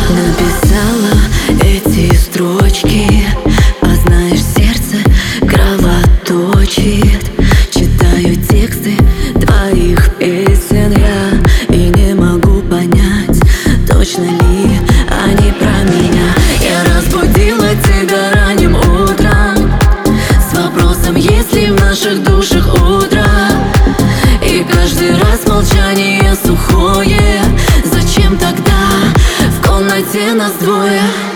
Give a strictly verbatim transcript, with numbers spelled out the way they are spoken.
Написала эти строчки, а знаешь, сердце кровоточит. Читаю тексты твоих песен я и не могу понять, точно ли они про меня. Я разбудила тебя ранним утром с вопросом, есть ли в наших душах утро. И каждый раз молчание сухое. Зачем тогда в комнате нас двое?